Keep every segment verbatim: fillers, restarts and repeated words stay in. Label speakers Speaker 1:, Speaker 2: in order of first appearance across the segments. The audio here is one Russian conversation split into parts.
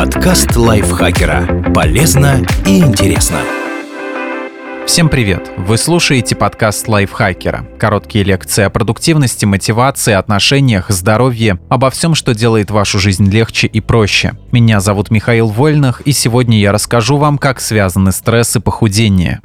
Speaker 1: Подкаст лайфхакера. Полезно и интересно.
Speaker 2: Всем привет! Вы слушаете подкаст лайфхакера. Короткие лекции о продуктивности, мотивации, отношениях, здоровье, обо всем, что делает вашу жизнь легче и проще. Меня зовут Михаил Вольных, и сегодня я расскажу вам, как связаны стресс и похудение.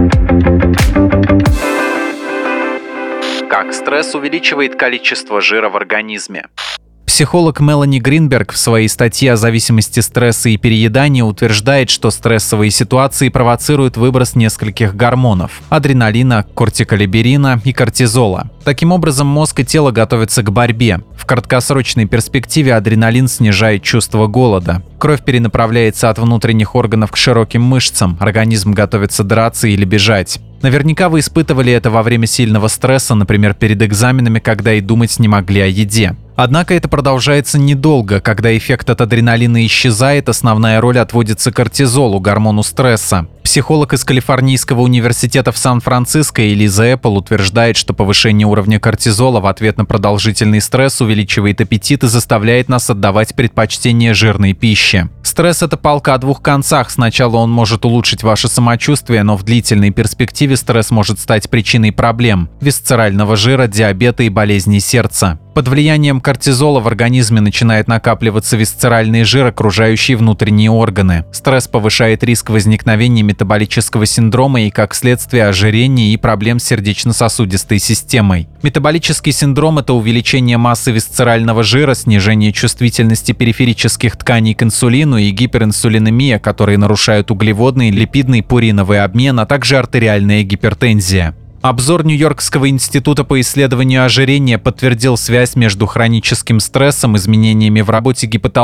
Speaker 2: Как стресс увеличивает количество жира в организме. Психолог Мелани Гринберг в своей статье о зависимости стресса и переедания утверждает, что стрессовые ситуации провоцируют выброс нескольких гормонов – адреналина, кортиколиберина и кортизола. Таким образом, мозг и тело готовятся к борьбе. В краткосрочной перспективе адреналин снижает чувство голода. Кровь перенаправляется от внутренних органов к широким мышцам, организм готовится драться или бежать. Наверняка вы испытывали это во время сильного стресса, например, перед экзаменами, когда и думать не могли о еде. Однако это продолжается недолго. Когда эффект от адреналина исчезает, основная роль отводится кортизолу, гормону стресса. Психолог из Калифорнийского университета в Сан-Франциско Элиза Эппл утверждает, что повышение уровня кортизола в ответ на продолжительный стресс увеличивает аппетит и заставляет нас отдавать предпочтение жирной пище. Стресс – это палка о двух концах. Сначала он может улучшить ваше самочувствие, но в длительной перспективе стресс может стать причиной проблем – висцерального жира, диабета и болезней сердца. Под влиянием кортизола в организме начинает накапливаться висцеральный жир, окружающий внутренние органы. Стресс повышает риск возникновения метаболического синдрома и, как следствие, ожирения и проблем с сердечно-сосудистой системой. Метаболический синдром – это увеличение массы висцерального жира, снижение чувствительности периферических тканей к инсулину и гиперинсулинемия, которые нарушают углеводный, липидный, пуриновый обмен, а также артериальная гипертензия. Обзор Нью-Йоркского института по исследованию ожирения подтвердил связь между хроническим стрессом, изменениями в работе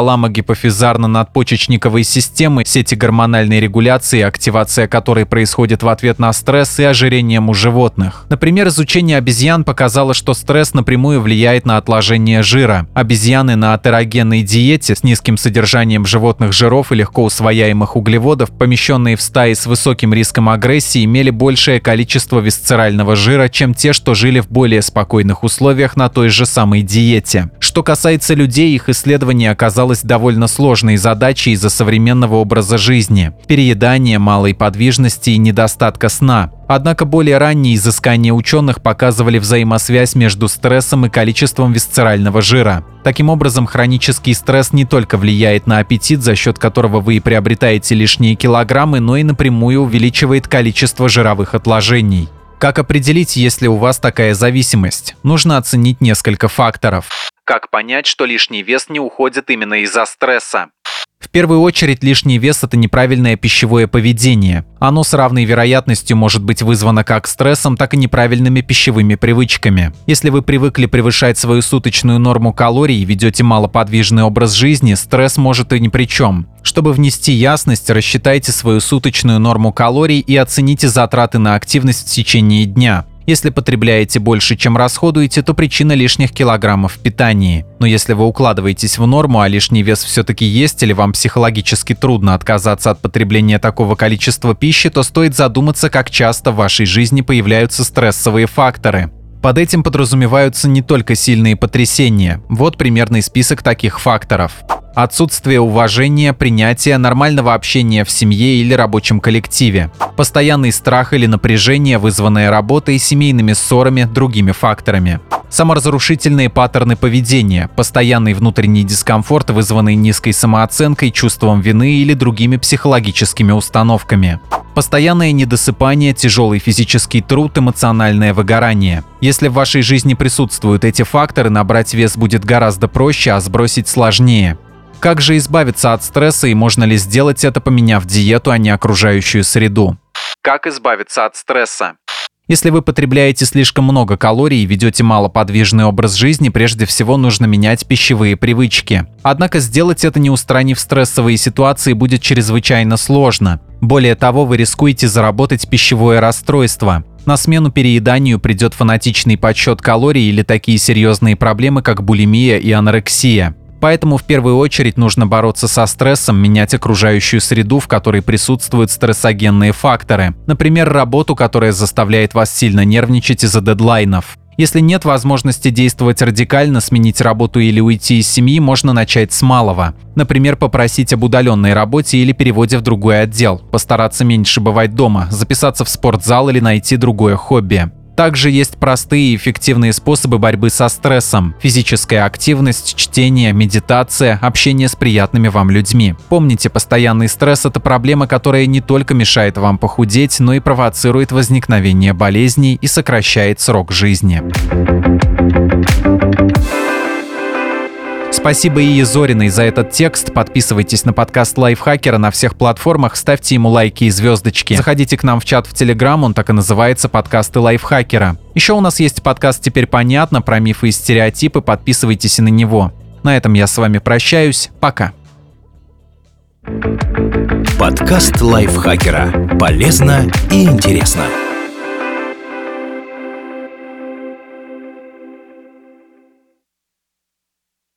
Speaker 2: гипоталамо-гипофизарно-надпочечниковой системы, сети гормональной регуляции, активация которой происходит в ответ на стресс, и ожирением у животных. Например, изучение обезьян показало, что стресс напрямую влияет на отложение жира. Обезьяны на атерогенной диете с низким содержанием животных жиров и легко усвояемых углеводов, помещенные в стаи с высоким риском агрессии, имели большее количество висцерального жира, чем те, что жили в более спокойных условиях на той же самой диете. Что касается людей, их исследование оказалось довольно сложной задачей из-за современного образа жизни, переедания, малой подвижности и недостатка сна. Однако более ранние изыскания ученых показывали взаимосвязь между стрессом и количеством висцерального жира. Таким образом, хронический стресс не только влияет на аппетит, за счет которого вы и приобретаете лишние килограммы, но и напрямую увеличивает количество жировых отложений. Как определить, есть ли у вас такая зависимость? Нужно оценить несколько факторов. Как понять, что лишний вес не уходит именно из-за стресса? В первую очередь, лишний вес – это неправильное пищевое поведение. Оно с равной вероятностью может быть вызвано как стрессом, так и неправильными пищевыми привычками. Если вы привыкли превышать свою суточную норму калорий и ведете малоподвижный образ жизни, стресс может и ни при чем. Чтобы внести ясность, рассчитайте свою суточную норму калорий и оцените затраты на активность в течение дня. Если потребляете больше, чем расходуете, то причина лишних килограммов в питании. Но если вы укладываетесь в норму, а лишний вес все-таки есть, или вам психологически трудно отказаться от потребления такого количества пищи, то стоит задуматься, как часто в вашей жизни появляются стрессовые факторы. Под этим подразумеваются не только сильные потрясения. Вот примерный список таких факторов. Отсутствие уважения, принятия, нормального общения в семье или рабочем коллективе. Постоянный страх или напряжение, вызванное работой, семейными ссорами, другими факторами. Саморазрушительные паттерны поведения, постоянный внутренний дискомфорт, вызванный низкой самооценкой, чувством вины или другими психологическими установками. Постоянное недосыпание, тяжелый физический труд, эмоциональное выгорание. Если в вашей жизни присутствуют эти факторы, набрать вес будет гораздо проще, а сбросить сложнее. Как же избавиться от стресса и можно ли сделать это, поменяв диету, а не окружающую среду? Как избавиться от стресса? Если вы потребляете слишком много калорий и ведете малоподвижный образ жизни, прежде всего нужно менять пищевые привычки. Однако сделать это, не устранив стрессовые ситуации, будет чрезвычайно сложно. Более того, вы рискуете заработать пищевое расстройство. На смену перееданию придет фанатичный подсчет калорий или такие серьезные проблемы, как булимия и анорексия. Поэтому в первую очередь нужно бороться со стрессом, менять окружающую среду, в которой присутствуют стрессогенные факторы. Например, работу, которая заставляет вас сильно нервничать из-за дедлайнов. Если нет возможности действовать радикально, сменить работу или уйти из семьи, можно начать с малого. Например, попросить об удаленной работе или переводе в другой отдел, постараться меньше бывать дома, записаться в спортзал или найти другое хобби. Также есть простые и эффективные способы борьбы со стрессом: физическая активность, чтение, медитация, общение с приятными вам людьми. Помните, постоянный стресс – это проблема, которая не только мешает вам похудеть, но и провоцирует возникновение болезней и сокращает срок жизни. Спасибо Ие Зориной за этот текст. Подписывайтесь на подкаст Лайфхакера на всех платформах, ставьте ему лайки и звездочки. Заходите к нам в чат в Телеграм, он так и называется — «Подкасты Лайфхакера». Еще у нас есть подкаст «Теперь понятно» про мифы и стереотипы, подписывайтесь и на него. На этом я с вами прощаюсь. Пока.
Speaker 1: Подкаст Лайфхакера. Полезно и интересно.